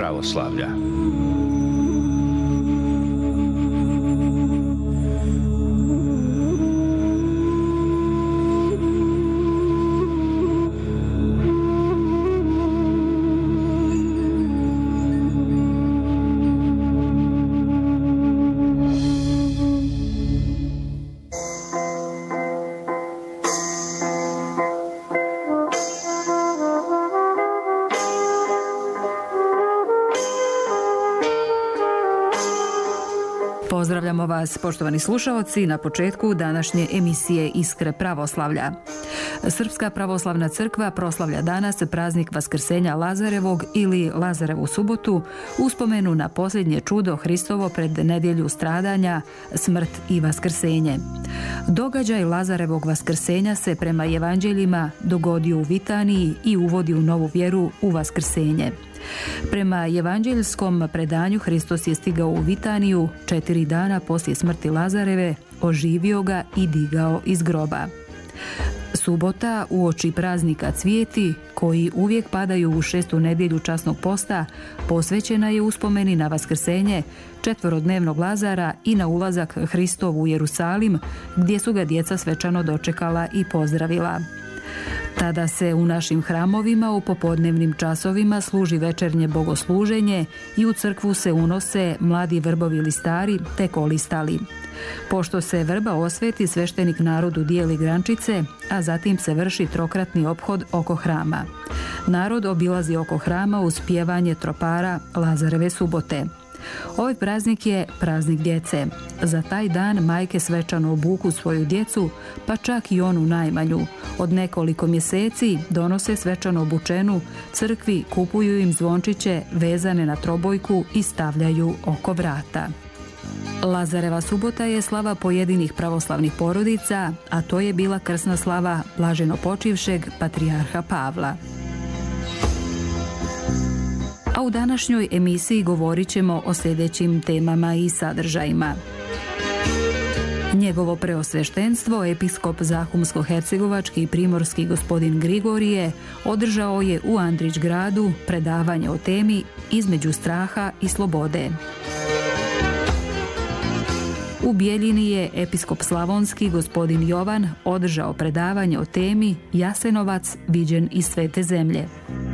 pravoslavlja. Pozdravljamo vas, poštovani slušaoci, na početku današnje emisije Iskre pravoslavlja. Srpska pravoslavna crkva proslavlja danas praznik Vaskrsenja Lazarevog ili Lazarevu subotu, uspomenu na posljednje čudo Hristovo pred nedjelju stradanja, smrt i vaskrsenje. Događaj Lazarevog vaskrsenja se prema evanđeljima dogodio u Vitaniji i uvodi u novu vjeru u vaskrsenje. Prema evanđeljskom predanju Hristos je stigao u Vitaniju 4 dana poslije smrti Lazareve, oživio ga i digao iz groba. Subota uoči praznika Cvijeti, koji uvijek padaju u 6. nedjelju časnog posta, posvećena je uspomeni na vaskrsenje četverodnevnog Lazara i na ulazak Hristov u Jerusalim, gdje su ga djeca svečano dočekala i pozdravila. Tada se u našim hramovima u popodnevnim časovima služi večernje bogosluženje i u crkvu se unose mladi vrbovi listari te kolistali. Pošto se vrba osveti, sveštenik narodu dijeli grančice, a zatim se vrši trokratni ophod oko hrama. Narod obilazi oko hrama uz pjevanje tropara Lazareve subote. Ovaj praznik je praznik djece. Za taj dan majke svečano obuku svoju djecu, pa čak i onu najmanju. Od nekoliko mjeseci donose svečano obučenu crkvi, kupuju im zvončiće vezane na trobojku i stavljaju oko vrata. Lazareva subota je slava pojedinih pravoslavnih porodica, a to je bila krsna slava blaženo počivšeg patrijarha Pavla. A u današnjoj emisiji govorit ćemo o sljedećim temama i sadržajima. Njegovo preosveštenstvo, episkop Zahumsko-hercegovački i primorski gospodin Grigorije, održao je u Andrićgradu predavanje o temi Između straha i slobode. U Bijeljini je episkop slavonski gospodin Jovan održao predavanje o temi Jasenovac viđen iz svete zemlje.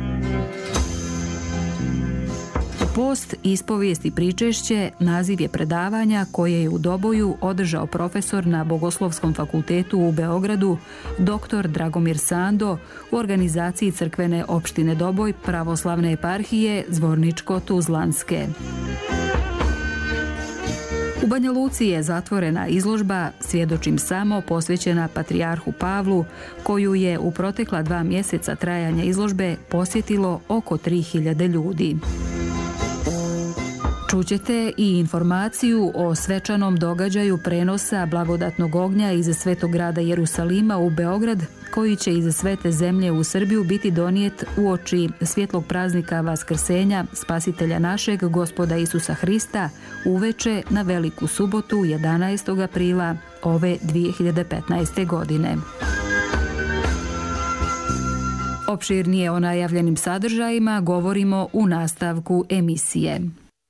Post, ispovijest i pričešće naziv je predavanja koje je u Doboju održao profesor na Bogoslovskom fakultetu u Beogradu, dr. Dragomir Sando, u organizaciji crkvene opštine Doboj pravoslavne eparhije Zvorničko-Tuzlanske. U Banja Luci je zatvorena izložba Svjedočim samo, posvećena patrijarhu Pavlu, koju je u protekla 2 mjeseca trajanja izložbe posjetilo oko 3000 ljudi. Čućete i informaciju o svečanom događaju prenosa blagodatnog ognja iz Svetog grada Jerusalima u Beograd, koji će iz svete zemlje u Srbiju biti donijet uoči svjetlog praznika Vaskrsenja Spasitelja našeg Gospoda Isusa Hrista uveče na Veliku subotu 11. aprila ove 2015. godine. Opširnije o najavljenim sadržajima govorimo u nastavku emisije.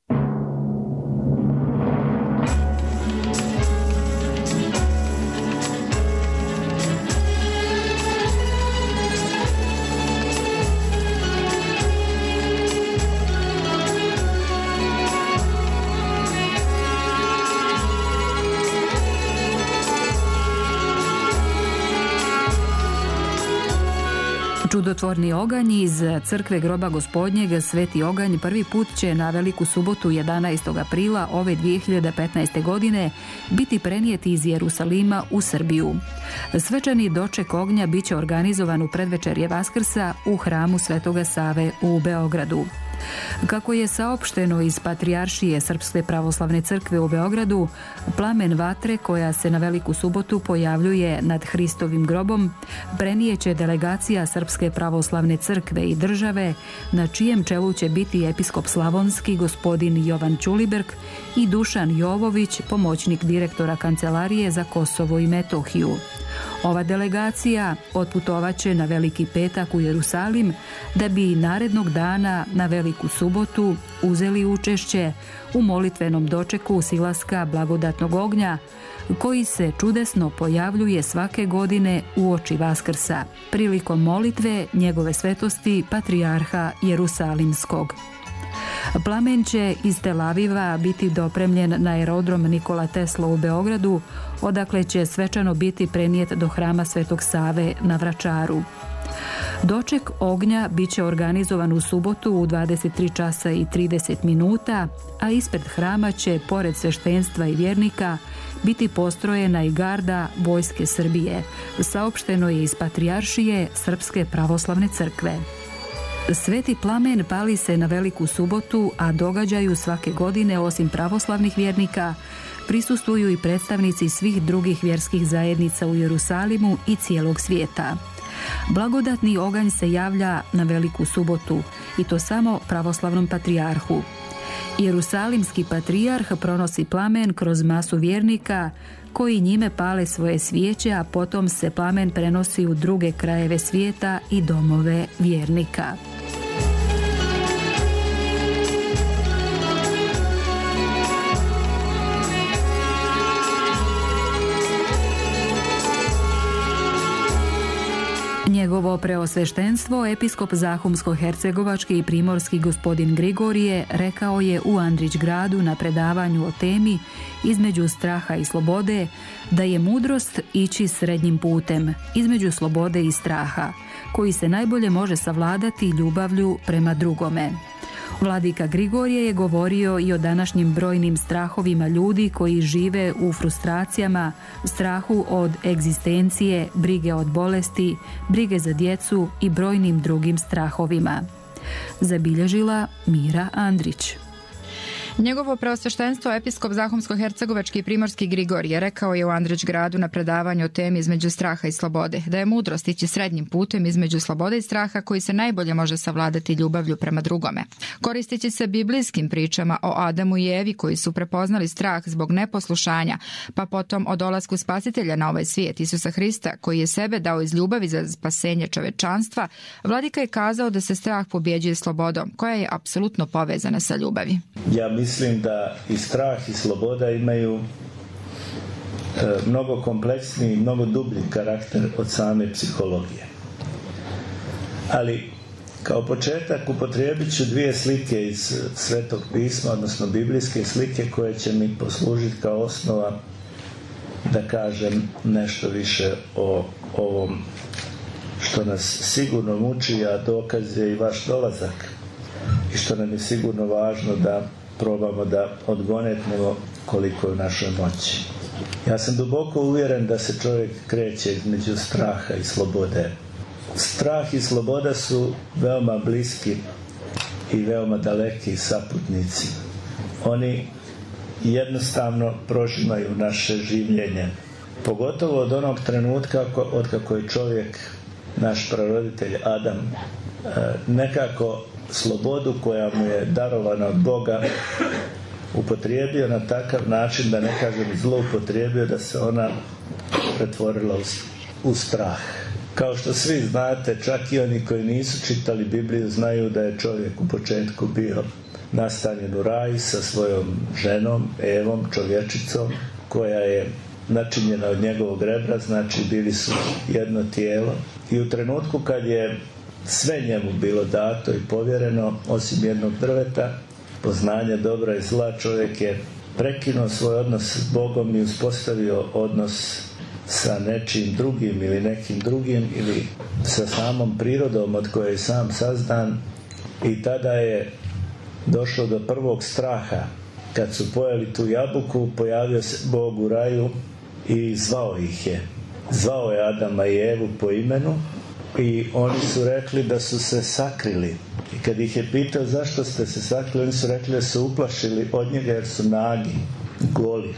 Čudotvorni oganj iz crkve groba Gospodnjeg, Sveti oganj, prvi put će na Veliku subotu 11. aprila ove 2015. godine biti prenijeti iz Jerusalima u Srbiju. Svečani doček ognja bit će organizovan u predvečerje Vaskrsa u hramu Svetoga Save u Beogradu. Kako je saopšteno iz Patrijaršije Srpske pravoslavne crkve u Beogradu, plamen vatre koja se na Veliku subotu pojavljuje nad Hristovim grobom prenijeće delegacija Srpske pravoslavne crkve i države, na čijem čelu će biti episkop slavonski gospodin Jovan Ćuliberg i Dušan Jovović, pomoćnik direktora Kancelarije za Kosovo i Metohiju. Ova delegacija otputovaće na Veliki petak u Jerusalim da bi narednog dana na Veliku subotu uzeli učešće u molitvenom dočeku silaska blagodatnog ognja koji se čudesno pojavljuje svake godine uoči Vaskrsa prilikom molitve njegove svetosti patrijarha Jerusalimskog. Plamen će iz Tel Aviva biti dopremljen na aerodrom Nikola Tesla u Beogradu, odakle će svečano biti prenijet do hrama Svetog Save na Vračaru. Doček ognja bit će organizovan u subotu u 23 časa i 30 minuta, a ispred hrama će, pored sveštenstva i vjernika, biti postrojena i garda Vojske Srbije, saopšteno je iz Patrijaršije Srpske pravoslavne crkve. Sveti plamen pali se na Veliku subotu, a događaju svake godine osim pravoslavnih vjernika prisustvuju i predstavnici svih drugih vjerskih zajednica u Jerusalimu i cijelog svijeta. Blagodatni oganj se javlja na Veliku subotu i to samo pravoslavnom patrijarhu. Jerusalimski patrijarh pronosi plamen kroz masu vjernika koji njime pale svoje svijeće, a potom se plamen prenosi u druge krajeve svijeta i domove vjernika. Njegovo preosveštenstvo, episkop Zahumsko-hercegovački i primorski gospodin Grigorije, rekao je u Andrićgradu na predavanju o temi između straha i slobode da je mudrost ići srednjim putem između slobode i straha, koji se najbolje može savladati ljubavlju prema drugome. Vladika Grigorije je govorio i o današnjim brojnim strahovima ljudi koji žive u frustracijama, strahu od egzistencije, brige od bolesti, brige za djecu i brojnim drugim strahovima. Zabilježila Mira Andrić. Njegovo preosveštenstvo, episkop Zahumsko-hercegovački i primorski Grigorije, rekao je u Andrićgradu na predavanju o temi između straha i slobode, da je mudrost ići srednjim putem između slobode i straha koji se najbolje može savladati ljubavlju prema drugome. Koristeći se biblijskim pričama o Adamu i Evi koji su prepoznali strah zbog neposlušanja, pa potom o dolasku spasitelja na ovaj svijet, Isusa Hrista, koji je sebe dao iz ljubavi za spasenje čovečanstva, vladika je kazao da se strah pobjeđuje slobodom, koja je apsolutno povezana sa ljubavi. Ja mislim da i strah i sloboda imaju mnogo kompleksniji, mnogo dublji karakter od same psihologije. Ali kao početak upotrijebit ću dvije slike iz Svetog pisma, odnosno biblijske slike koje će mi poslužiti kao osnova da kažem nešto više o ovom što nas sigurno muči, a dokaz je i vaš dolazak i što nam je sigurno važno da probamo da odgonetnemo koliko je u našoj moći. Ja sam duboko uvjeren da se čovjek kreće između straha i slobode. Strah i sloboda su veoma bliski i veoma daleki saputnici. Oni jednostavno prožimaju naše življenje. Pogotovo od onog trenutka od kako je čovjek, naš praroditelj Adam, nekako slobodu koja mu je darovana od Boga upotrijebio na takav način, da ne kažem zloupotrijebio, da se ona pretvorila u strah. Kao što svi znate, čak i oni koji nisu čitali Bibliju znaju da je čovjek u početku bio nastanjen u raju sa svojom ženom, Evom, čovječicom, koja je načinjena od njegovog rebra, znači bili su jedno tijelo. I u trenutku kad je sve njemu bilo dato i povjereno, osim jednog drveta, poznanja dobra i zla, čovjek je prekinuo svoj odnos s Bogom i uspostavio odnos sa nečim drugim ili nekim drugim ili sa samom prirodom od koje je sam sazdan, i tada je došlo do prvog straha. Kad su pojeli tu jabuku, pojavio se Bog u raju i zvao ih je. Zvao je Adama i Evu po imenu i oni su rekli da su se sakrili. I kad ih je pitao zašto ste se sakrili, oni su rekli da su uplašili od njega jer su nagi, goli.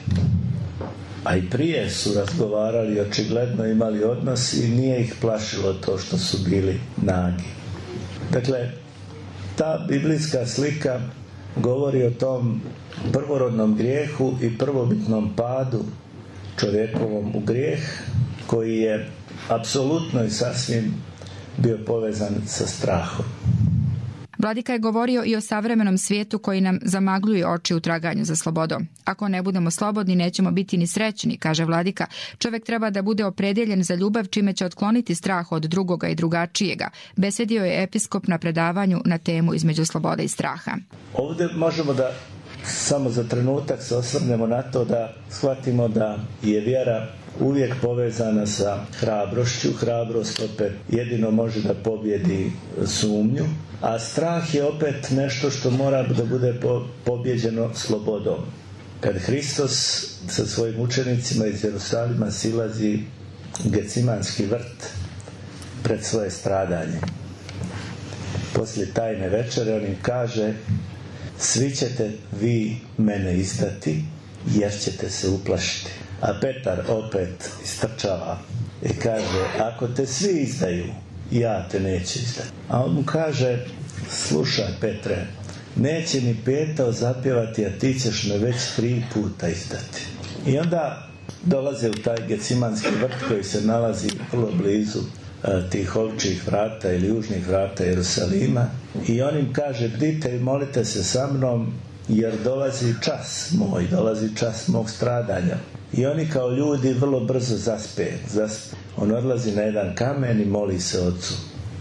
A i prije su razgovarali, očigledno imali odnos i nije ih plašilo to što su bili nagi. Dakle, ta biblijska slika govori o tom prvorodnom grijehu i prvobitnom padu čovjekovom u grijeh, koji je apsolutno i sasvim bio povezan sa strahom. Vladika je govorio i o savremenom svijetu koji nam zamagljuje oči u traganju za slobodom. Ako ne budemo slobodni, nećemo biti ni srećni, kaže Vladika. Čovjek treba da bude opredjeljen za ljubav, čime će otkloniti strah od drugoga i drugačijega. Besedio je episkop na predavanju na temu između slobode i straha. Ovdje možemo da samo za trenutak se osvrnemo na to da shvatimo da je vjera uvijek povezana sa hrabrošću. Hrabrost opet jedino može da pobjedi sumnju, a strah je opet nešto što mora da bude pobjeđeno slobodom. Kad Hristos sa svojim učenicima iz Jerusalima silazi u Gecimanski vrt pred svoje stradanje, poslije tajne večere on im kaže: svi ćete vi mene izdati jer ćete se uplašiti. A Petar opet istrčava i kaže: ako te svi izdaju, ja te neću izdati. A on mu kaže: slušaj Petre, neće ni petao zapjevati, a ti ćeš me već 3 puta izdati. I onda dolaze u taj Gecimanski vrt koji se nalazi vrlo blizu tih ovčjih vrata ili južnih vrata Jerusalima, i on im kaže: bdite i molite se sa mnom, jer dolazi čas mog stradanja. I oni kao ljudi vrlo brzo zaspe. On odlazi na jedan kamen i moli se Ocu.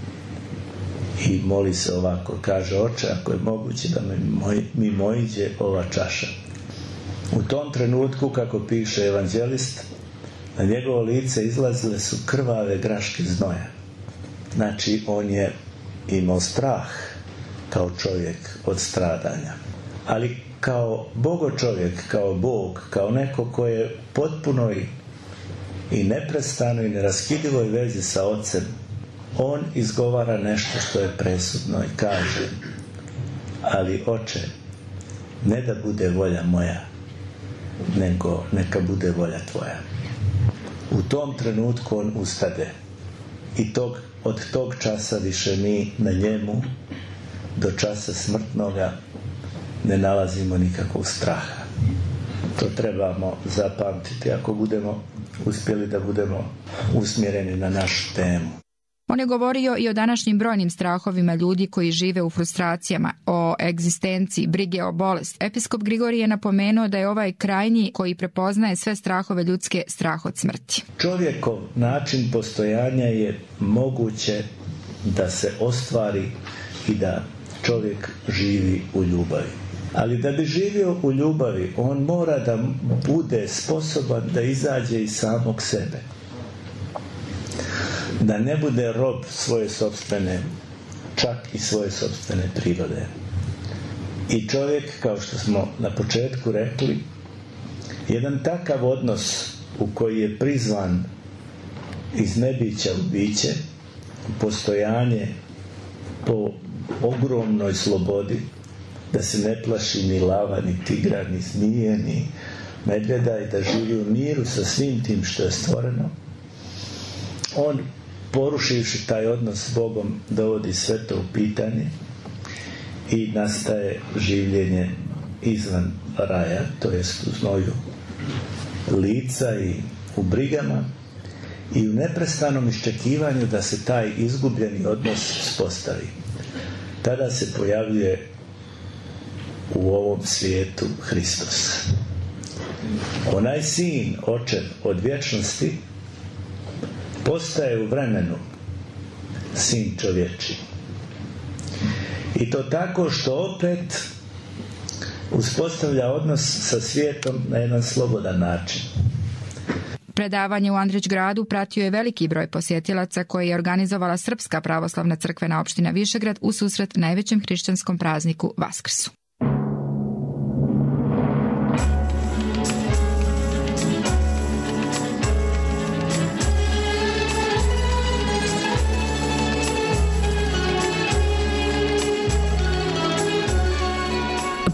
I moli se ovako, kaže: oče, ako je moguće da mi mojiđe ova čaša. U tom trenutku, kako piše evanđelist, na njegovo lice izlazile su krvave graške znoja. Znači, on je imao strah kao čovjek od stradanja. Ali kao bogočovjek, kao Bog, kao neko ko je potpunoj i neprestanoj i neraskidivoj vezi sa Ocem, on izgovara nešto što je presudno i kaže: ali Oče, ne da bude volja moja, nego neka bude volja tvoja. U tom trenutku on ustade i od tog časa više mi na njemu do časa smrtnoga ne nalazimo nikakvog straha. To trebamo zapamtiti ako budemo uspjeli da budemo usmjereni na našu temu. On je govorio i o današnjim brojnim strahovima ljudi koji žive u frustracijama, o egzistenciji, brige o bolest. Episkop Grigorije je napomenuo da je ovaj krajnji koji prepoznaje sve strahove ljudske strah od smrti. Čovjekov način postojanja je moguće da se ostvari i da čovjek živi u ljubavi. Ali da bi živio u ljubavi, on mora da bude sposoban da izađe iz samog sebe. Da ne bude rob svoje sopstvene, čak i svoje sopstvene prirode. I čovjek, kao što smo na početku rekli, jedan takav odnos u koji je prizvan iz nebića u biće, postojanje po ogromnoj slobodi, da se ne plaši ni lava, ni tigra, ni zmije, ni medvjeda, i da živi u miru sa svim tim što je stvoreno. On, porušivši taj odnos s Bogom, dovodi sve to u pitanje i nastaje življenje izvan raja, to jest u znoju lica i u brigama i u neprestanom iščekivanju da se taj izgubljeni odnos uspostavi. Tada se pojavljuje u ovom svijetu Hristos. Onaj sin, očev od vječnosti, postaje u vremenu sin čovječi. I to tako što opet uspostavlja odnos sa svijetom na jedan slobodan način. Predavanje u Andrićgradu pratio je veliki broj posjetilaca koje je organizovala Srpska pravoslavna crkvena opština Višegrad u susret najvećem hrišćanskom prazniku Vaskrsu.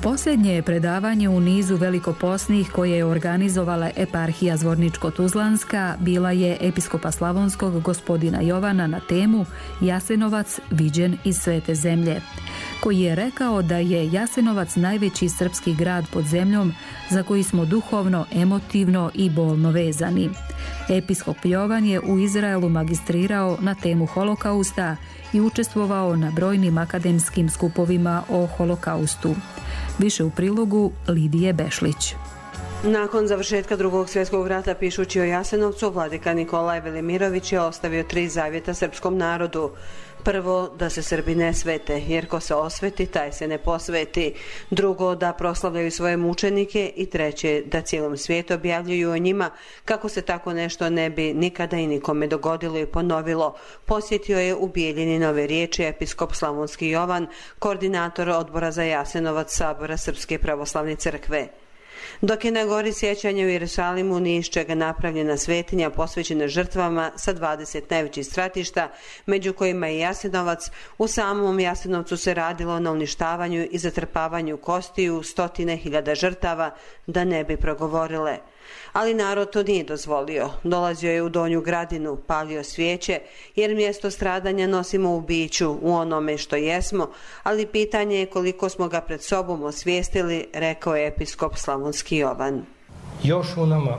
Posljednje je predavanje u nizu velikoposnih koje je organizovala eparhija Zvorničko-Tuzlanska bila je episkopa Slavonskog gospodina Jovana na temu Jasenovac viđen iz svete zemlje, koji je rekao da je Jasenovac najveći srpski grad pod zemljom za koji smo duhovno, emotivno i bolno vezani. Episkop Jovan je u Izraelu magistrirao na temu holokausta i učestvovao na brojnim akademskim skupovima o holokaustu. Više u prilogu Lidije Bešlić. Nakon završetka Drugog svjetskog rata, pišući o Jasenovcu, vladika Nikolaj Velimirović je ostavio 3 zavjeta srpskom narodu. Prvo, da se Srbi ne svete, jer ko se osveti, taj se ne posveti. Drugo, da proslavljaju svoje mučenike i treće, da cijelom svijetu objavljuju o njima kako se tako nešto ne bi nikada i nikome dogodilo i ponovilo. Posjetio je u Bijeljini Nove Riječi episkop Slavonski Jovan, koordinator odbora za Jasenovac Sabora Srpske pravoslavne crkve. Dok je na gori sjećanja u Jerusalimu, ni iz čega napravljena svetinja posvećena žrtvama sa 20 najvećih stratišta, među kojima je Jasenovac, u samom Jasenovcu se radilo na uništavanju i zatrpavanju kostiju 100.000 žrtava da ne bi progovorile. Ali narod to nije dozvolio. Dolazio je u Donju Gradinu, palio svijeće, jer mjesto stradanja nosimo u biću, u onome što jesmo, ali pitanje je koliko smo ga pred sobom osvijestili, rekao je episkop Slavonski Jovan. Još u nama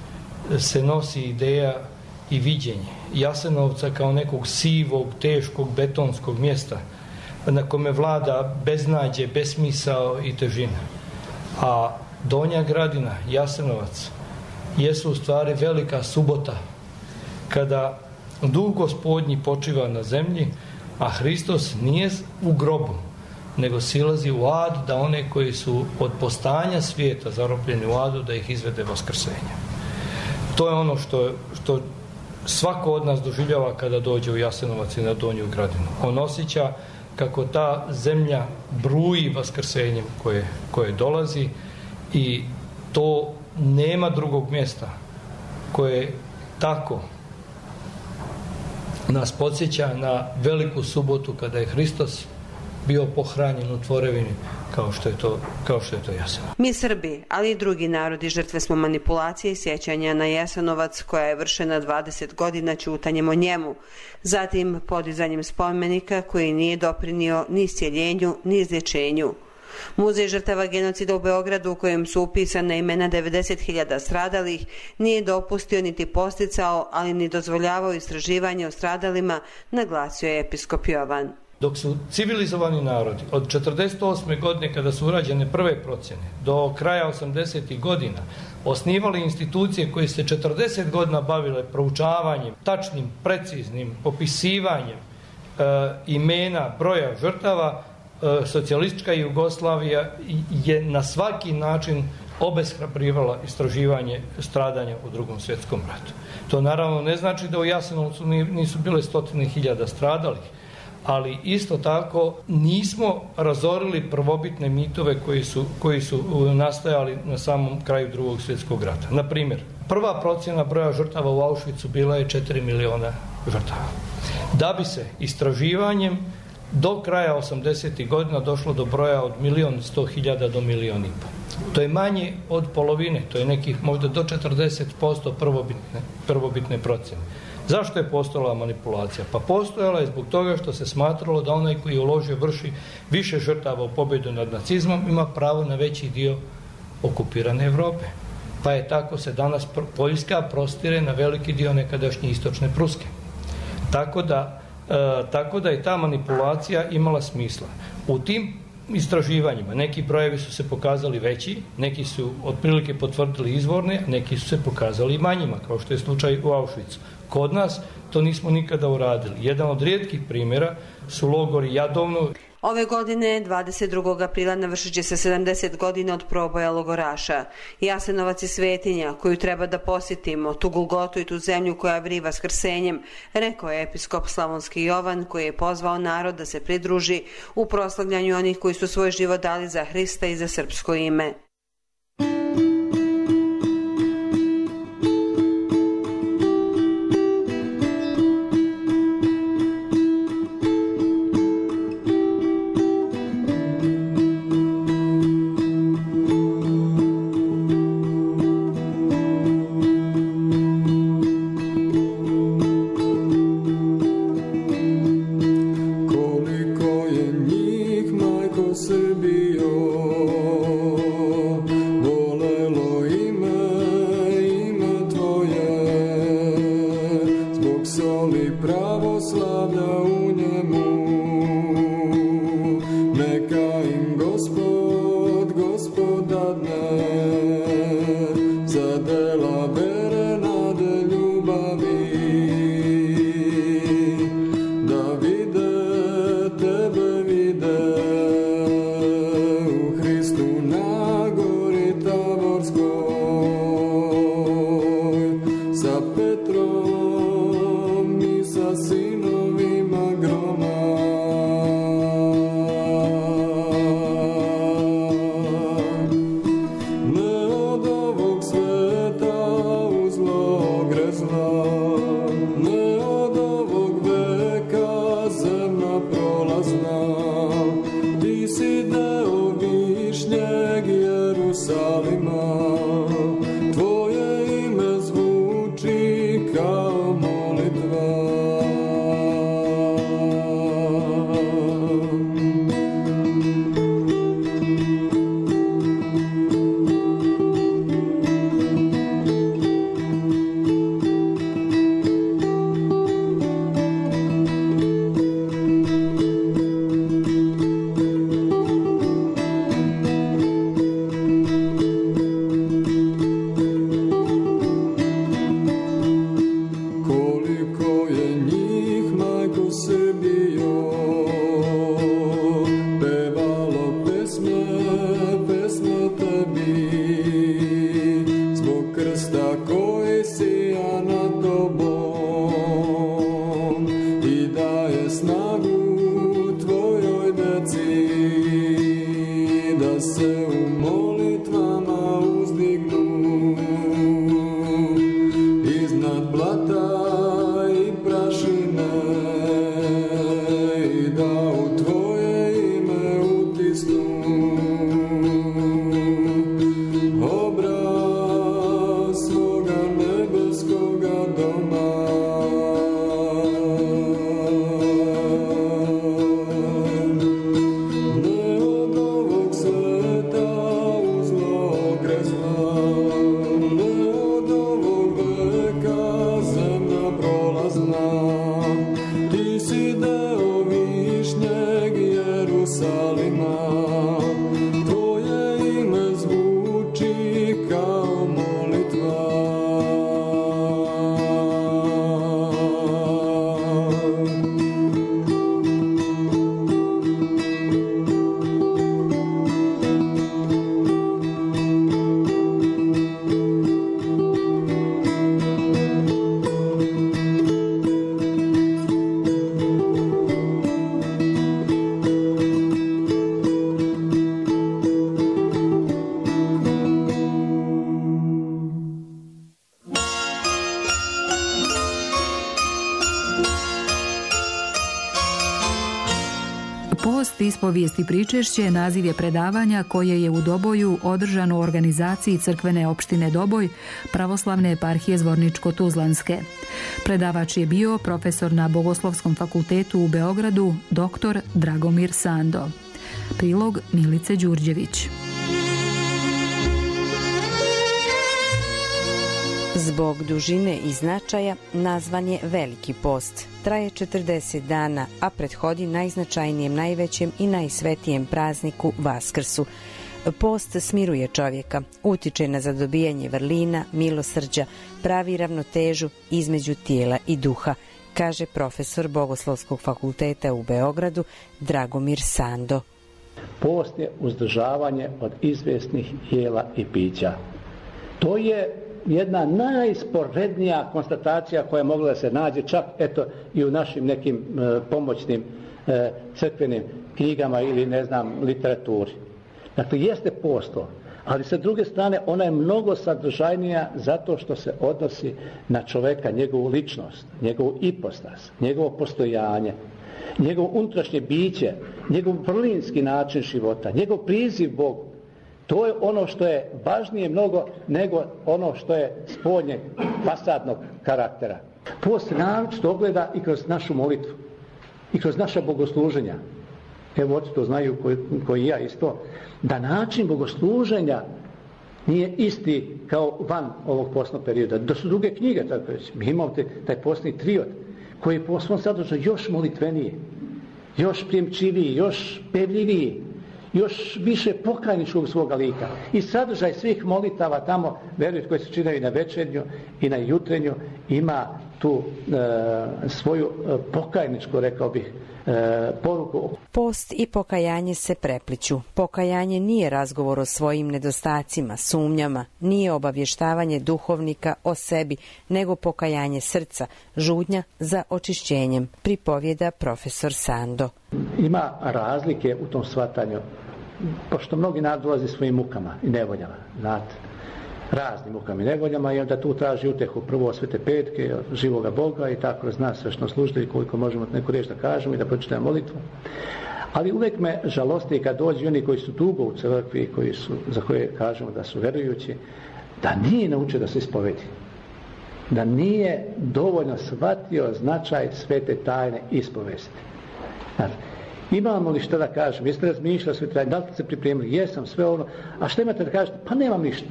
se nosi ideja i viđenje Jasenovca kao nekog sivog, teškog, betonskog mjesta na kome vlada beznađe, besmisao i težina. A Donja Gradina, Jasenovac, jesu u stvari velika subota kada duh Gospodnji počiva na zemlji, a Hristos nije u grobu, nego silazi u ad da one koji su od postanja svijeta zarobljeni u adu, da ih izvede vaskrsenja. To je ono što svako od nas doživljava kada dođe u Jasenovac i na Donju Gradinu. On osjeća kako ta zemlja bruji vaskrsenjem koje dolazi i to nema drugog mjesta koje tako nas podsjeća na veliku subotu kada je Hristos bio pohranjen u tvorevini kao što je to Jasenovac. Mi Srbi, ali i drugi narodi žrtve smo manipulacije i sjećanja na Jasenovac koja je vršena 20 godina ćutanjem o njemu, zatim podizanjem spomenika koji nije doprinio ni iscjeljenju ni izlječenju. Muzej žrtava genocida u Beogradu, u kojem su upisana imena 90.000 stradalih, nije dopustio niti posticao, ali ni dozvoljavao istraživanje o stradalima, naglasio je episkop Jovan. Dok su civilizovani narodi od 1948. godine kada su urađene prve procjene do kraja 80. godina osnivali institucije koje se 40 godina bavile proučavanjem, tačnim, preciznim popisivanjem imena, broja žrtava, socijalistička Jugoslavija je na svaki način obeshrabrivala istraživanje stradanja u Drugom svjetskom ratu. To naravno ne znači da u Jasenovcu nisu bile 100.000 stradalih, ali isto tako nismo razorili prvobitne mitove koji su nastajali na samom kraju Drugog svjetskog rata. Na primjer, prva procjena broja žrtava u Auschwitzu bila je 4 miliona žrtava. Da bi se istraživanjem do kraja 80. godina došlo do broja od 1.100.000 do 1,5 milijuna. To je manje od polovine, to je nekih možda do 40% prvobitne procjene. Zašto je postojala manipulacija? Pa postojala je zbog toga što se smatralo da onaj koji je uložio vrši više žrtava u pobjedu nad nacizmom ima pravo na veći dio okupirane Europe. Pa je tako se danas Poljska prostire na veliki dio nekadašnje istočne Pruske. Tako da je ta manipulacija imala smisla. U tim istraživanjima neki brojevi su se pokazali veći, neki su otprilike potvrdili izvorne, neki su se pokazali manjima, kao što je slučaj u Auschwitzu. Kod nas to nismo nikada uradili. Jedan od rijetkih primjera su logori Jadovno. Ove godine, 22. aprila, navršit će se 70 godina od proboja logoraša. Jasenovac je svetinja koju treba da posjetimo, tu Golgotu i tu zemlju koja vri vaskrsenjem, rekao je episkop Slavonski Jovan, koji je pozvao narod da se pridruži u proslavljanju onih koji su svoj život dali za Hrista i za srpsko ime. Hrista koji sija nad tobom i daje snagu tvojoj deci da se u molitvama uzdignu iznad blata i prašine i da u tvoje ime utisnu obraz svoga nebeskoga doma. Ne od ovog sveta uzlo grezna, ne od ovog veka zemlja prolazna. Ti si deo višnjeg Jerusalima, tvoje ime zvuči kao molitva. Post, ispovijest i pričešće naziv je predavanja koje je u Doboju održano u organizaciji crkvene opštine Doboj Pravoslavne eparhije Zvorničko-Tuzlanske. Predavač je bio profesor na Bogoslovskom fakultetu u Beogradu, dr. Dragomir Sando. Prilog Milice Đurđević. Zbog dužine i značaja nazvan je Veliki post. Traje 40 dana, a prethodi najznačajnijem, najvećem i najsvetijem prazniku Vaskrsu. Post smiruje čovjeka, utiče na zadobijanje vrlina, milosrđa, pravi ravnotežu između tijela i duha, kaže profesor Bogoslovskog fakulteta u Beogradu Dragomir Sando. Post je uzdržavanje od izvjesnih jela i pića. To je jedna najsporednija konstatacija koja je mogla da se nađe čak i u našim nekim pomoćnim crkvenim knjigama ili literaturi. Dakle, jeste posto, ali sa druge strane ona je mnogo sadržajnija zato što se odnosi na čoveka, njegovu ličnost, njegovu ipostas, njegovo postojanje, njegovo unutrašnje biće, njegov vrlinski način života, njegov priziv Bogu. To je ono što je važnije mnogo nego ono što je spoljnjeg fasadnog karaktera. Post naročito ogleda i kroz našu molitvu, i kroz naša bogosluženja. Evo, očito znaju koji ja isto, da način bogosluženja nije isti kao van ovog postnog perioda. Da su druge knjige, tako reći. Mi imamo taj postni triod, koji je po svom sadržaju još molitveniji, još prijemčiviji, još pevljiviji, još više pokajničkog svoga lika. I sadržaj svih molitava tamo, verujte, koji se čitaju i na večernju i na jutrenju, ima tu svoju pokajničku, rekao bih, poruku. Post i pokajanje se prepliću. Pokajanje nije razgovor o svojim nedostacima, sumnjama, nije obavještavanje duhovnika o sebi, nego pokajanje srca, žudnja za očišćenjem, pripovjeda profesor Sando. Ima razlike u tom shvatanju, pošto mnogi narod dolazi svojim mukama i nevoljama, znate, raznim mukama i nevoljama, i onda tu traži utehu prvo Svete petke, od živoga Boga i tako zna svešno službe i koliko možemo neku riječ da kažemo i da pročitamo molitvu. Ali uvijek me žalosti kad dođu oni koji su dugo u crkvi, za koje kažemo da su verujući, da nije naučio da se ispovedi, da nije dovoljno shvatio značaj svete tajne ispovesti. Znači, imamo li što da kažem, jeste razmišljali sve tajne, da li ste se pripremili, jesam, sve ono, a što imate da kažete? Pa nemam ništa.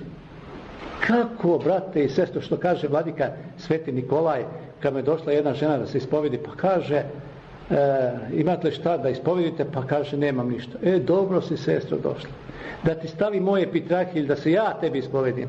Kako, brate i sestro, što kaže vladika Sveti Nikolaj, kad me došla jedna žena da se ispovedi, pa kaže, imate li šta da ispovedite? Pa kaže, nemam ništa. Dobro si, sestro, došla. Da ti stavi moje epitrahije ili da se ja tebi ispovedim.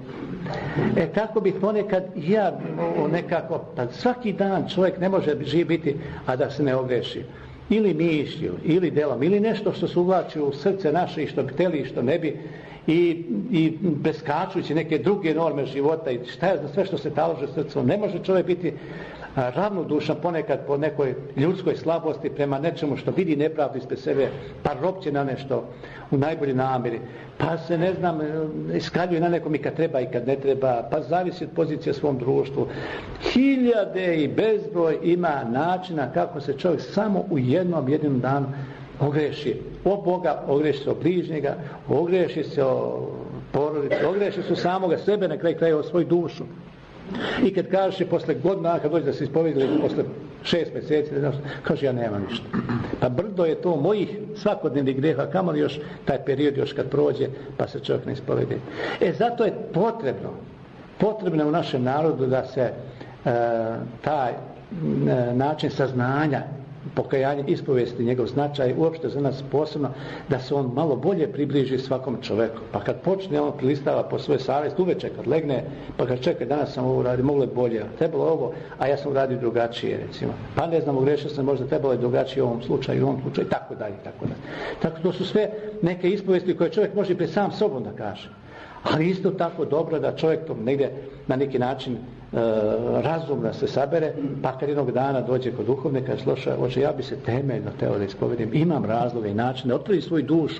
Tako bih ponekad ja nekako, pa svaki dan čovjek ne može živjeti, a da se ne ogreši. Ili mišlju, ili delom, ili nešto što se uvlači u srce naše i što bi htjeli i što ne bi. i preskačujući neke druge norme života i šta je za sve što se talože srcom. Ne može čovjek biti ravnodušan ponekad po nekoj ljudskoj slabosti prema nečemu što vidi nepravdu ispred sebe, pa ropće na nešto u najbolji namjeri, pa se iskaljuje na nekom i kad treba i kad ne treba, pa zavisi od pozicije u svom društvu. Hiljade i bezbroj ima načina kako se čovjek samo u jednom danu ogreši o Boga, ogreši se o bližnjega, ogreši se o porodicu, ogreši se o samoga sebe, na kraju kraja o svoju dušu. I kad kažeš posle godina, kad dođe da se ispovedi, posle 6 mjeseci, kaže ja nemam ništa. Pa brdo je to mojih svakodnevnih greha, kamoli još taj period još kad prođe, pa se čovjek ne ispovedi. Zato je potrebno u našem narodu da se taj način saznanja, pokajanje, ispovesti, njegov značaj, uopšte za nas posebno, da se on malo bolje približi svakom čovjeku. Pa kad počne, on prilistava po svoj savjest, uveče kad legne, pa kad čeka, danas sam ovo uradio, moglo je bolje, trebalo ovo, a ja sam uradio drugačije, recimo. Pa ne znam, ogrešio sam, možda trebalo je drugačije u ovom slučaju, i tako dalje, tako dalje. Tako to su sve neke ispovesti koje čovjek može pred sam sobom da kaže. Ali isto tako dobro da čovjek to negdje na neki način razumno se sabere, pa kad jednog dana dođe kod duhovnika, sluša, oče, ja bi se temeljno teo da ispovedim, imam razloga i načine, otvori svoju dušu,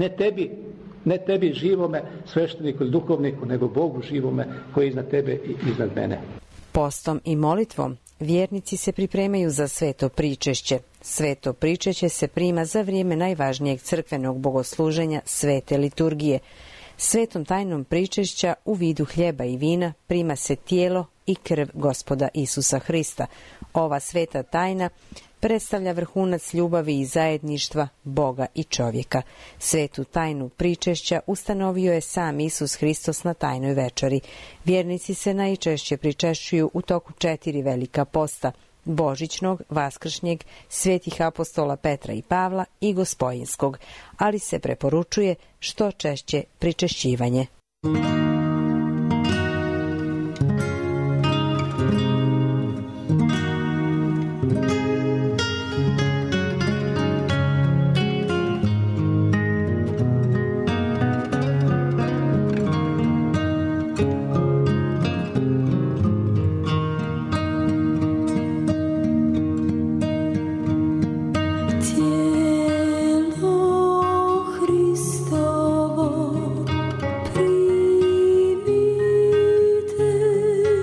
ne tebi živome, svešteniku ili duhovniku, nego Bogu živome koji je iznad tebe i iznad mene. Postom i molitvom vjernici se pripremaju za sveto pričešće. Sveto pričešće se prima za vrijeme najvažnijeg crkvenog bogosluženja, svete liturgije. Svetom tajnom pričešća u vidu hljeba i vina prima se tijelo i krv Gospoda Isusa Hrista. Ova sveta tajna predstavlja vrhunac ljubavi i zajedništva Boga i čovjeka. Svetu tajnu pričešća ustanovio je sam Isus Hristos na tajnoj večeri. Vjernici se najčešće pričešćuju u toku 4 velika posta: božićnog, vaskršnjeg, svetih apostola Petra i Pavla i gospojinskog, ali se preporučuje što češće pričešćivanje. Hristovo primite.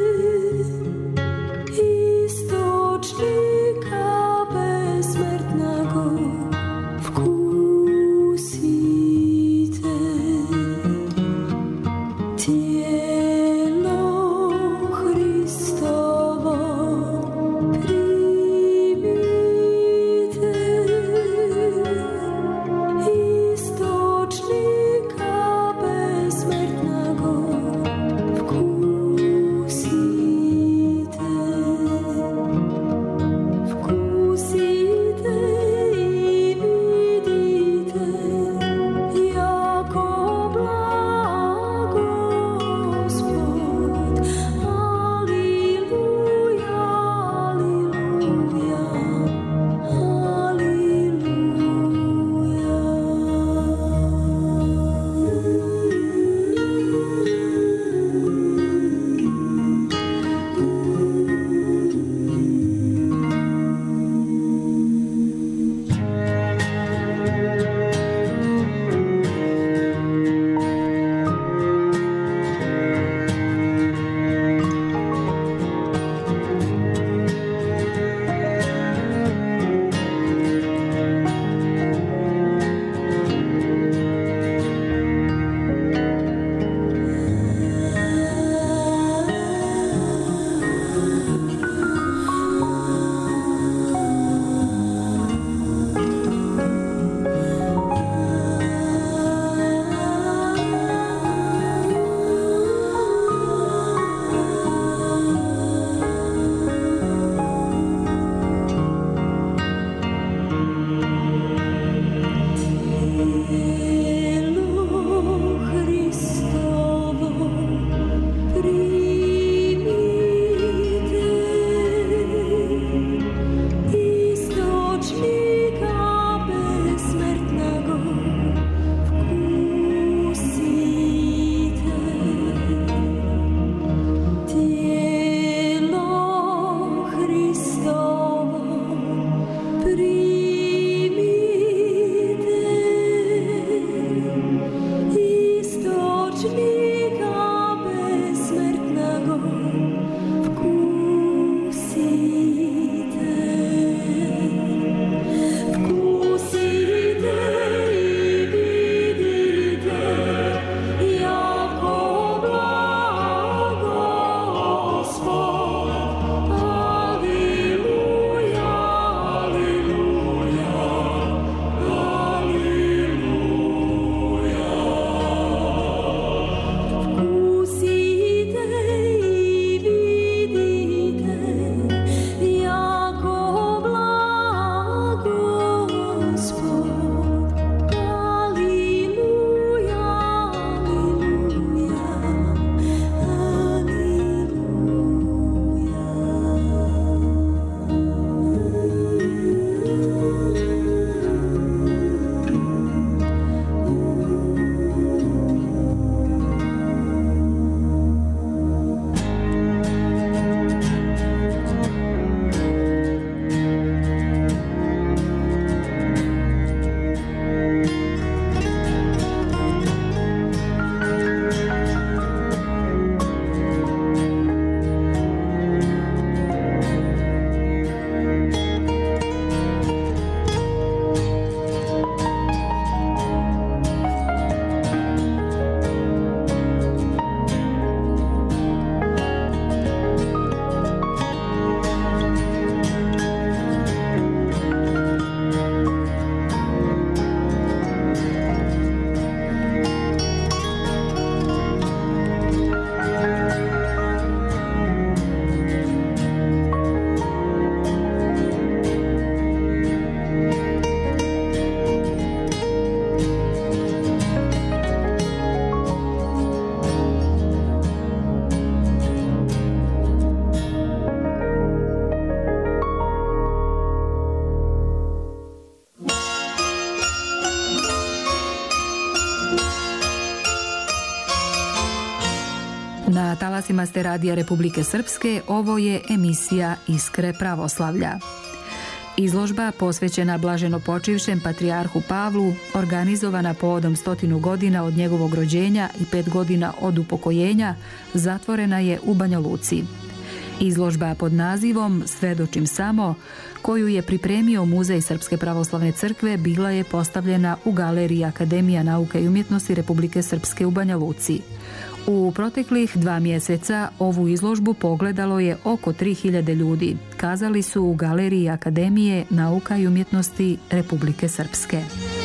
talasima ste Radija Republike Srpske, ovo je emisija Iskre pravoslavlja. Izložba posvećena blaženopočivšem patrijarhu Pavlu, organizovana povodom 100 godina od njegovog rođenja i 5 godina od upokojenja, zatvorena je u Banja Luci. Izložba pod nazivom Svedočim samo, koju je pripremio Muzej Srpske pravoslavne crkve, bila je postavljena u Galeriji Akademija nauke i umjetnosti Republike Srpske u Banja Luci. U proteklih 2 mjeseca ovu izložbu pogledalo je oko 3000 ljudi, kazali su u Galeriji Akademije nauka i umjetnosti Republike Srpske.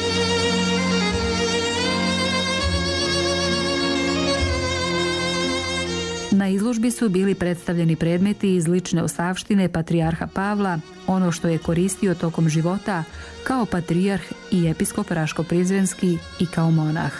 Na izložbi su bili predstavljeni predmeti iz lične ostavštine patrijarha Pavla, ono što je koristio tokom života kao patrijarh i episkop Raško-Prizrenski i kao monah.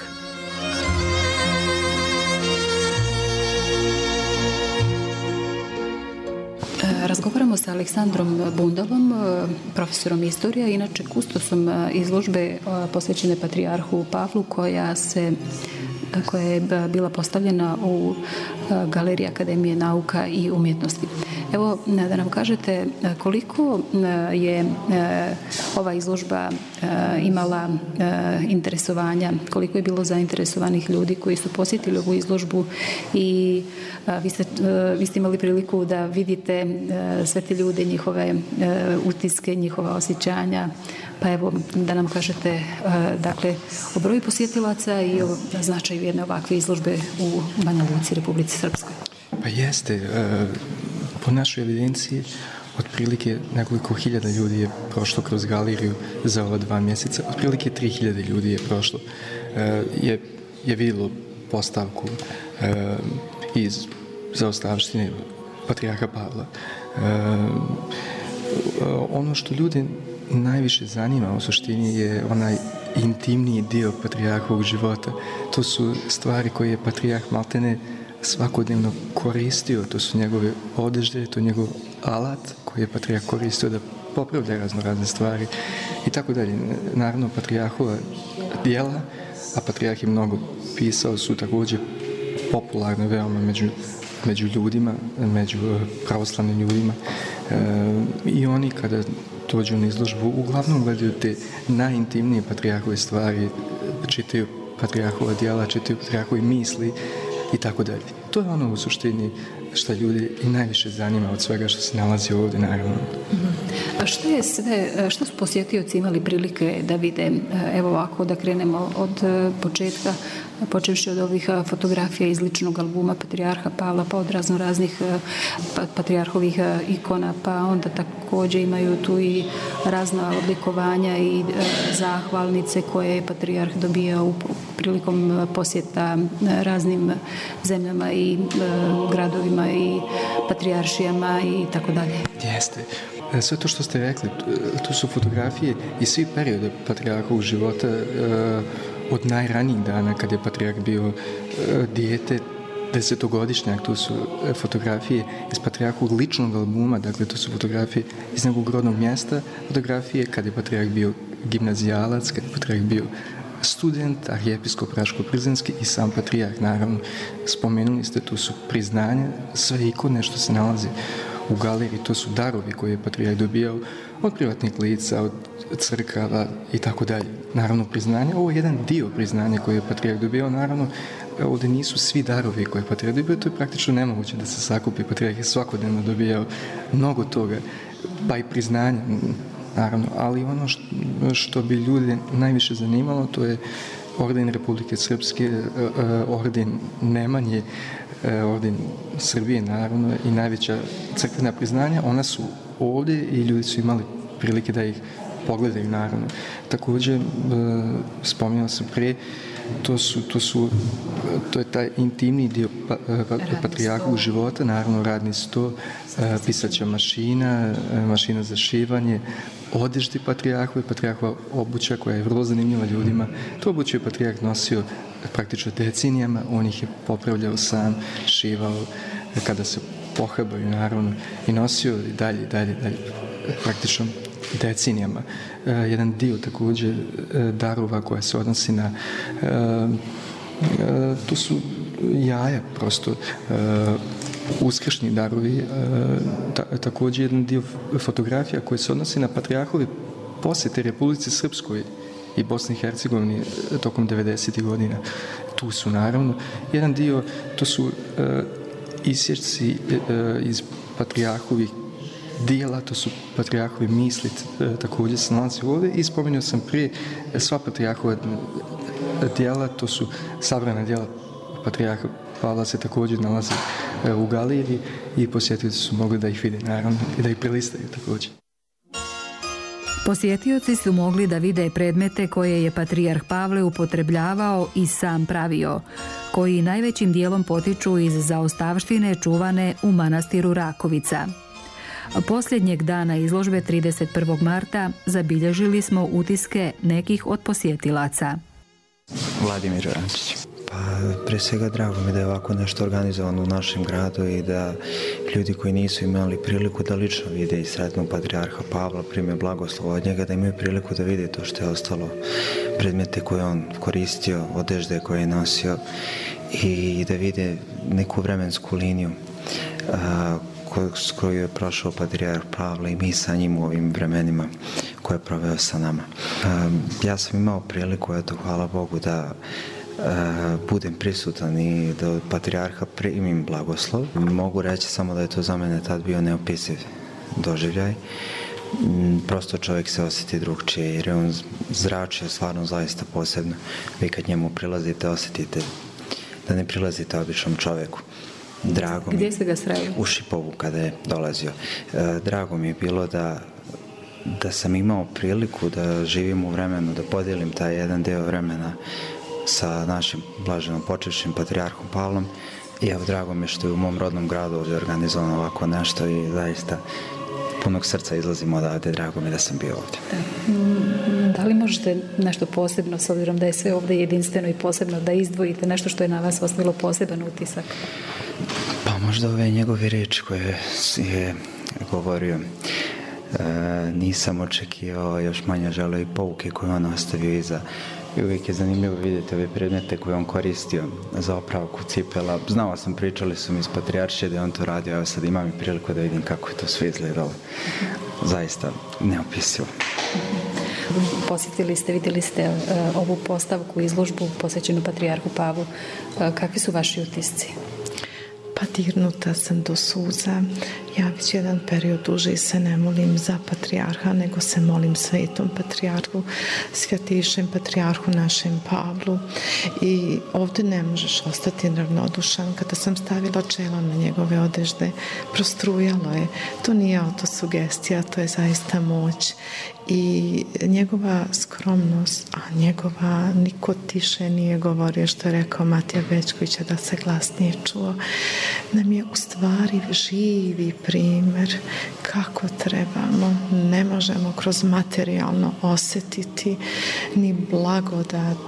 Razgovaramo sa Aleksandrom Bundovom, profesorom istorije, inače kustosom izložbe posvećene patrijarhu Pavlu koja je bila postavljena u Galeriji Akademije nauka i umjetnosti. Evo, da nam kažete koliko je ova izložba imala interesovanja, koliko je bilo zainteresovanih ljudi koji su posjetili ovu izložbu i vi ste imali priliku da vidite sve te ljude, njihove utiske, njihova osjećanja. Pa evo, da nam kažete dakle, o broju posjetilaca i o značaju jedne ovakve izložbe u Banja Luci, Republici Srpskoj. Pa jeste. Po našoj evidenciji otprilike nekoliko hiljada ljudi je prošlo kroz galeriju za ova 2 mjeseca. Otprilike 3000 ljudi je prošlo. Je vidjelo postavku iz zaostavštine patrijarha Pavla. Ono što ljudi najviše zanima u suštini je onaj intimniji dio patrijarhovog života. To su stvari koje je patrijarh maltene svakodnevno koristio, to su njegove odežde, to je njegov alat koji je patrijarh koristio da popravlja razne stvari i tako dalje. Naravno, patrijarhova djela, a patrijarh je mnogo pisao, su također popularne veoma među ljudima, među pravoslavnim ljudima i oni kada dođu na izložbu uglavnom gledaju te najintimnije patrijarhove stvari, čitaju patrijarhova djela, čitaju patrijarhove misli i tako dalje. To je ono u suštini što ljudi i najviše zanima od svega što se nalazi ovdje, naravno. A što su posjetioci imali prilike da vide? Evo ovako, da krenemo od početka, počevši od ovih fotografija iz ličnog albuma patrijarha Pavla, pa od raznih patrijarhovih ikona, pa onda također imaju tu i razna odlikovanja i zahvalnice koje je patrijarh dobijao prilikom posjeta raznim zemljama i gradovima i patrijaršijama i tako dalje. Jeste. Sve to što ste rekli, tu su fotografije i svi periode patrijarhovog života od najranijih dana kad je patrijarh bio dijete, 10-godišnjak, tu su fotografije iz patrijarhovog ličnog albuma, dakle to su fotografije iz njegovog rodnog mjesta, fotografije kad je patrijarh bio gimnazijalac, kad je patrijarh bio student, arhijepiskop Raško-Prizrenski i sam patrijarh, naravno. Spomenuli ste, tu su priznanja, sve ikone što se nalazi u galeriji, to su darovi koje je patrijarh dobijao od privatnih lica, od crkava i tako dalje. Naravno, priznanje, ovo je jedan dio priznanja koje je patrijarh dobijao, naravno, ovdje nisu svi darovi koje je patrijarh dobio, to je praktično nemoguće da se sakupi. Patrijarh je svakodnevno dobijao mnogo toga, pa i priznanja, naravno, ali ono što bi ljude najviše zanimalo, to je orden Republike Srpske, orden Nemanje, orden Srbije, naravno, i najveća crkvena priznanja, ona su ovdje i ljudi su imali prilike da ih pogledaju, naravno. Također, spominjao sam prije, to je taj intimni dio patrijarhovog života, naravno radni sto, pisaća mašina, mašina za šivanje, odeždi patrijarhova obuća koja je vrlo zanimljiva ljudima. To obuću je patrijarh nosio praktično decenijama, on ih je popravljao sam, šivao kada se pohabaju, naravno, i nosio i dalje, praktično decenijama. Jedan dio također darova koja se odnosi na tu su jaja, prosto uskršnji darovi, također jedan dio fotografija koji se odnosi na patrijarhove posjete Republici Srpskoj i Bosni i Hercegovini tokom 90. godina. Tu su naravno jedan dio, to su isječci iz patrijarhovih dijela, to su patrijarhovi misli, također se nalazi ovdje i spomenuo sam prije, sva patrijarhova dijela, to su sabrana dijela patrijarha Pavla se također nalazi u galeriji i posjetioci su mogli da ih vide naravno i da ih prelistaju također. Posjetioci su mogli da vide predmete koje je patrijarh Pavle upotrebljavao i sam pravio, koji najvećim dijelom potiču iz zaostavštine čuvane u manastiru Rakovica. Posljednjeg dana izložbe 31. marta zabilježili smo utiske nekih od posjetilaca. Vladimir Rančić. Pa, pre svega drago mi da je ovako nešto organizovano u našem gradu i da ljudi koji nisu imali priliku da lično vide i sretnu patrijarha Pavla, prime blagoslova od njega, da imaju priliku da vide to što je ostalo, predmete koje on koristio, odežde koje je nosio i da vide neku vremensku liniju s koju je prošao patrijarh Pavle i mi sa njim u ovim vremenima koje je proveo sa nama. Ja sam imao priliku, eto, hvala Bogu, da budem prisutan i da od patrijarha primim blagoslov. Mogu reći samo da je to za mene tad bio neopisiv doživljaj. Prosto čovjek se osjeti drugčije jer je on zračio stvarno zaista posebno. Vi kad njemu prilazite osjetite da ne prilazite običnom čovjeku. Drago Gdje ste ga sreli? U Šipovu kada je dolazio. Drago mi je bilo da sam imao priliku da živim u vremenu, da podijelim taj jedan dio vremena sa našim blaženom počivšim patrijarhom Pavlom i evo drago mi je što je u mom rodnom gradu ovdje organizovano ovako nešto i zaista punog srca izlazim odavde, drago mi je da sam bio ovdje. Da li možete nešto posebno, s obzirom da je sve ovdje jedinstveno i posebno, da izdvojite nešto što je na vas ostavilo poseban utisak? Pa možda ove njegove riječi koje je govorio. Nisam očekivao, još manje želeo i pouke koje on ostavio iza. I uvijek je zanimljivo vidjeti ove predmete koje on koristio za opravku cipela. Znao sam, pričali su mi iz patrijaršije da je on to radio, evo sad imam i priliku da vidim kako je to sve izgledalo. Zaista neopisivo. Posjetili ste, vidjeli ste ovu postavku, izložbu posvećenu patrijarhu Pavlu. Kakvi su vaši utisci? Pa dirnuta sam do suza. Ja već jedan period duže se ne molim za patrijarha, nego se molim svetom patrijarhu, svjatišem patrijarhu našem Pavlu. I ovdje ne možeš ostati ravnodušan. Kada sam stavila čelo na njegove odežde, prostrujalo je. To nije autosugestija, to je zaista moć. I njegova skromnost, a njegova niko tiše nije govorio, što je rekao Matija Bečkovića, da se glasnije čuo, nam je u stvari živi primjer kako trebamo. Ne možemo kroz materijalno osjetiti ni blagodat,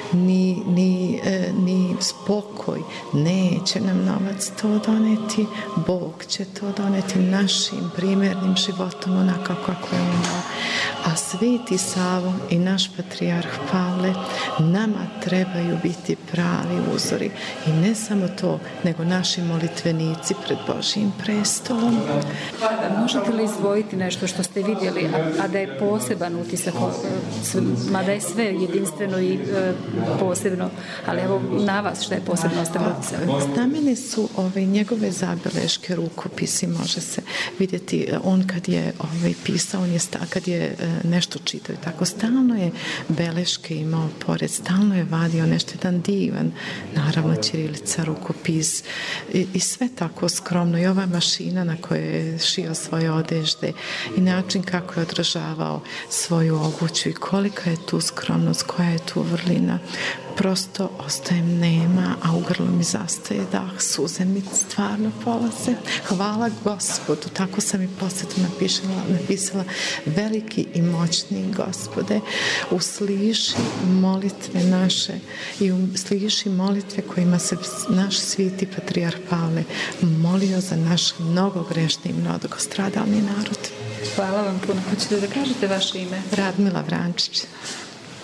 ni spokoj. Neće nam novac to doneti, Bog će to doneti našim primjernim životom onako kako je on dao. A Sveti Savo i naš patrijarh Pavle nama trebaju biti pravi uzori. I ne samo to, nego naši molitvenici pred Božjim prestolom. Možete li izdvojiti nešto što ste vidjeli, a da je poseban utisak, mada je sve jedinstveno i posebno, ali evo na vas što je posebno ostavilo utisak? Na mene su njegove zabeleške, rukopisi, može se vidjeti. On kad je pisao, kad je nešto čitao i tako, stalno je beleške imao pored, stalno je vadio nešto, jedan divan, naravno ćirilica, rukopis i sve tako skromno. I ova mašina na kojoj je šio svoje odežde i način kako je održavao svoju obuću i kolika je tu skromnost, koja je tu vrlina. Prosto ostajem nema, a u grlu mi zastaje dah, suze mi stvarno polaze. Hvala Gospodu, tako sam i posljedno napisala, veliki i moćni Gospode, usliši molitve naše i usliši molitve kojima se naš sveti patrijarh Pavle molio za naš mnogogrešni i mnogostradalni narod. Hvala vam puno. Hoćete da kažete vaše ime? Radmila Vrančić.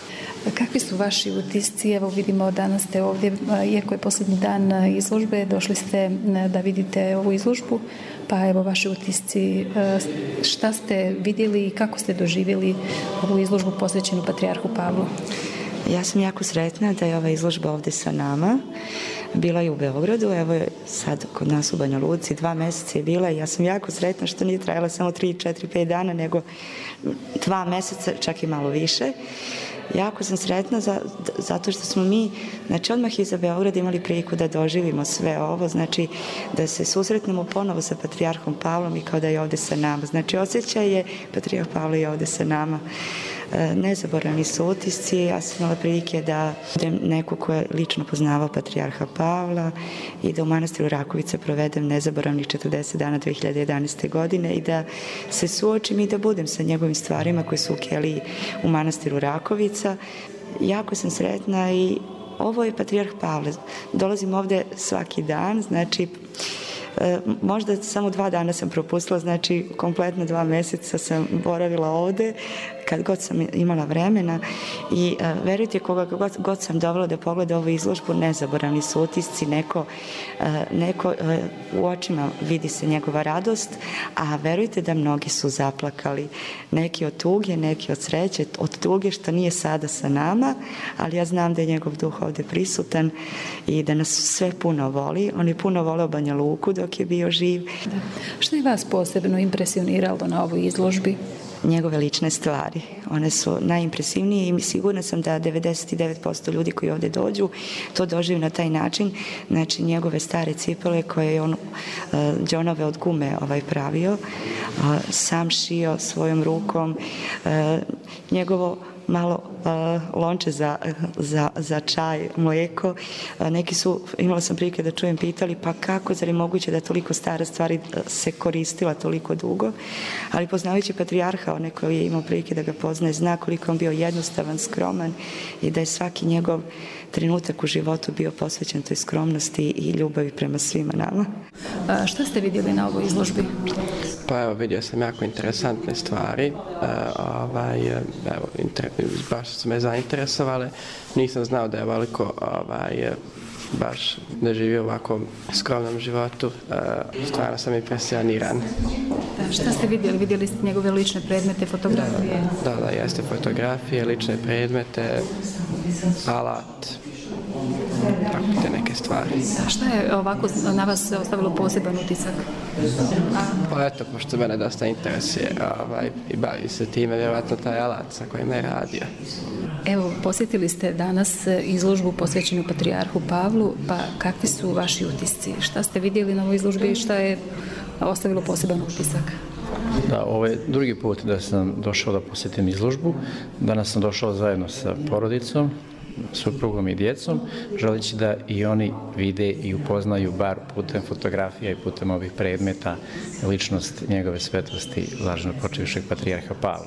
Kakvi su vaši utisci? Evo vidimo danas ste ovdje, iako je posljednji dan izložbe, došli ste da vidite ovu izložbu, pa evo vaši utisci, šta ste vidjeli i kako ste doživjeli ovu izložbu posvećenu Patrijarhu Pavlu? Ja sam jako sretna da je ova izložba ovdje sa nama. Bila je u Beogradu, evo je sad kod nas u Banja Luci, 2 mjeseca je bila i ja sam jako sretna što nije trajala samo 3, 4, 5 dana, nego 2 mjeseca, čak i malo više. Jako sam sretna zato što smo mi, znači odmah iza Beograda imali priliku da doživimo sve ovo, znači da se susretnemo ponovo sa Patrijarhom Pavlom i kao da je ovdje sa nama. Znači osjećaj je Patrijarh Pavle je ovdje sa nama. Nezaboravni su utisci, ja sam imala prilike da budem neko ko je lično poznavao Patrijarha Pavla i da u manastiru Rakovica provedem nezaboravnih 40 dana 2011. godine i da se suočim i da budem sa njegovim stvarima koje su u keliji u manastiru Rakovica. Jako sam sretna i ovo je Patrijarh Pavle. Dolazim ovdje svaki dan, znači možda samo 2 dana sam propustila, znači kompletno 2 mjeseca sam boravila ovdje kad god sam imala vremena i verujte koga god sam dovela da pogleda ovu izložbu, nezaboravni su utisci, neko u očima vidi se njegova radost, a verujte da mnogi su zaplakali, neki od tuge, neki od sreće, od tuge što nije sada sa nama, ali ja znam da je njegov duh ovdje prisutan i da nas sve puno voli. On je puno voleo Banja Luku dok je bio živ. Što je vas posebno impresioniralo na ovoj izložbi? Njegove lične stvari. One su najimpresivnije i sigurna sam da 99% ljudi koji ovdje dođu to dožive na taj način. Znači njegove stare cipele koje je on džonove od gume pravio, sam šio svojom rukom, njegovo malo lonče za čaj, mlijeko. Neki su, imala sam prilike da čujem, pitali pa kako, zar je moguće da toliko stara stvari se koristila toliko dugo, ali poznavajući Patrijarha, onaj koji je imao prilike da ga poznaje, zna koliko on bio jednostavan, skroman i da je svaki njegov trenutak u životu bio posvećen toj skromnosti i ljubavi prema svima nama. Šta ste vidjeli na ovoj izložbi? Pa evo, vidio sam jako interesantne stvari. Baš su me zainteresovale. Nisam znao da je veliko baš da živi u ovako skromnom životu. Stvarno sam impresioniran. Šta ste vidjeli? Vidjeli ste njegove lične predmete, fotografije? Da, jeste fotografije, lične predmete, alat, tako te neke stvari. Šta je ovako na vas ostavilo poseban utisak? Pa eto, pošto mene dosta interesuje i bavi se time, vjerojatno taj alat sa kojim je radio. Evo, posjetili ste danas izložbu posvećenu Patrijarhu Pavlu, pa kakvi su vaši utisci? Šta ste vidjeli na ovoj izložbi i šta je ostavilo poseban utisak? Da, ovo je drugi put da sam došao da posjetim izložbu. Danas sam došao zajedno sa porodicom, suprugom i djecom, želeći da i oni vide i upoznaju bar putem fotografija i putem ovih predmeta ličnost njegove svetosti blaženo počivšeg Patrijarha Pavla.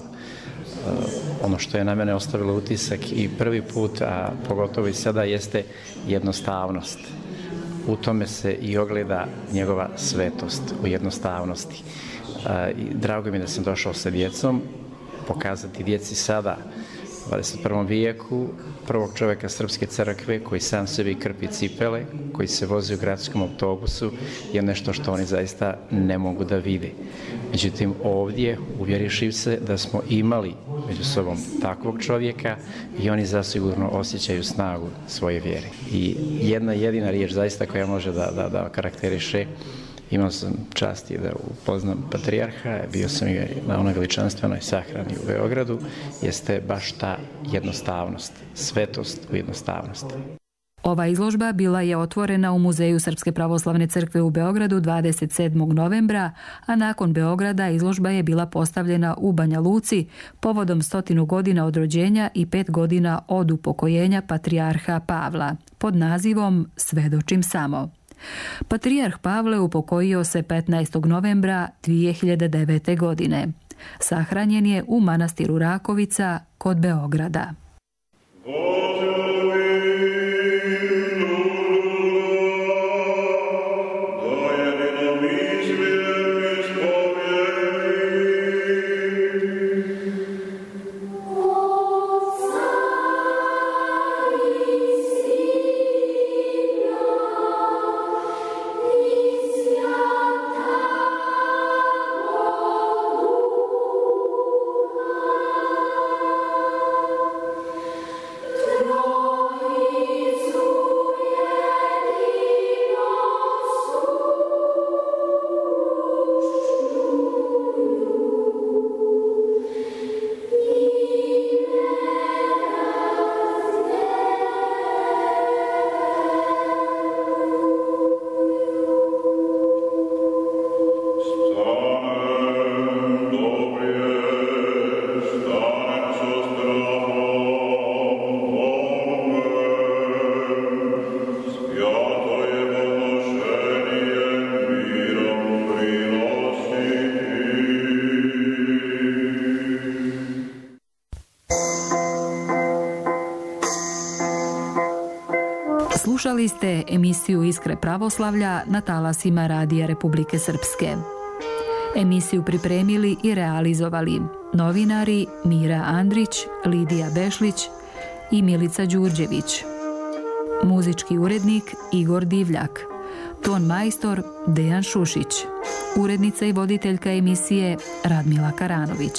Ono što je na mene ostavilo utisak i prvi put, a pogotovo i sada, jeste jednostavnost. U tome se i ogleda njegova svetost u jednostavnosti. Drago mi je da sam došao sa djecom, pokazati djeci sada, u 21. vijeku, prvog čovjeka Srpske crkve koji sam sebi krpi cipele, koji se vozi u gradskom autobusu, je nešto što oni zaista ne mogu da vide. Međutim, ovdje uvjeriši se da smo imali među sobom takvog čovjeka i oni zasigurno osjećaju snagu svoje vjere. I jedna jedina riječ zaista koja može da karakteriše, imao sam časti da upoznam Patrijarha, bio sam i na onoj veličanstvenoj sahrani u Beogradu, jeste baš ta jednostavnost, svetost u jednostavnosti. Ova izložba bila je otvorena u Muzeju Srpske pravoslavne crkve u Beogradu 27. novembra, a nakon Beograda izložba je bila postavljena u Banja Luci povodom 100 godina od rođenja i 5 godina od upokojenja Patrijarha Pavla pod nazivom Svedočim samo. Patrijarh Pavle upokojio se 15. novembra 2009. godine. Sahranjen je u manastiru Rakovica kod Beograda. Slušali ste emisiju Iskre pravoslavlja na talasima Radija Republike Srpske. Emisiju pripremili i realizovali novinari Mira Andrić, Lidija Bešlić i Milica Đurđević. Muzički urednik Igor Divljak. Ton majstor Dejan Šušić. Urednica i voditeljka emisije Radmila Karanović.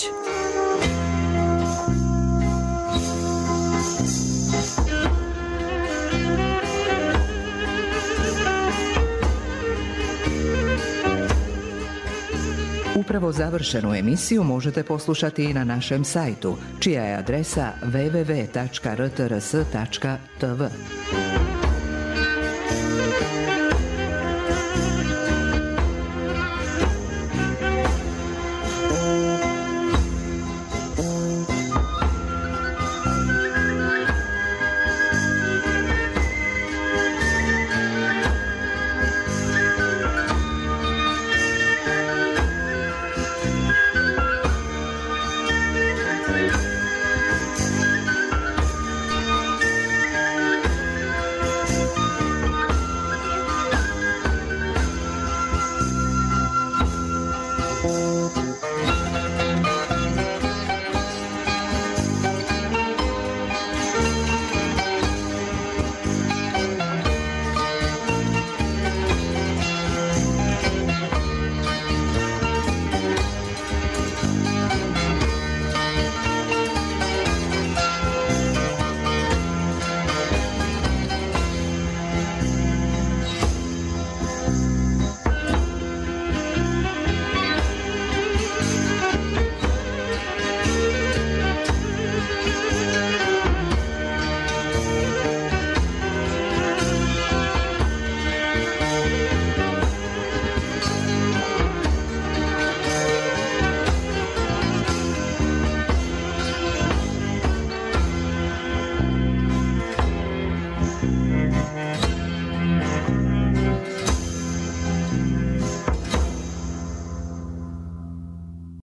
Upravo završenu emisiju možete poslušati i na našem sajtu, čija je adresa www.rtrs.tv.